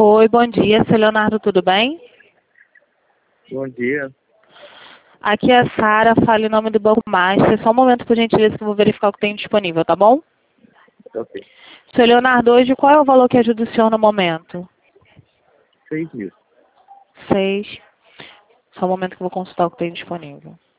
Oi, bom dia. Seu Leonardo, tudo bem? Bom dia. Aqui é a Sara, fala em nome do Banco Master. Só um momento, por gentileza, que eu vou verificar o que tem disponível, tá bom? Ok. Seu Leonardo, hoje qual é o valor que ajuda o senhor no momento? 6 mil. 6. Só um momento que eu vou consultar o que tem disponível.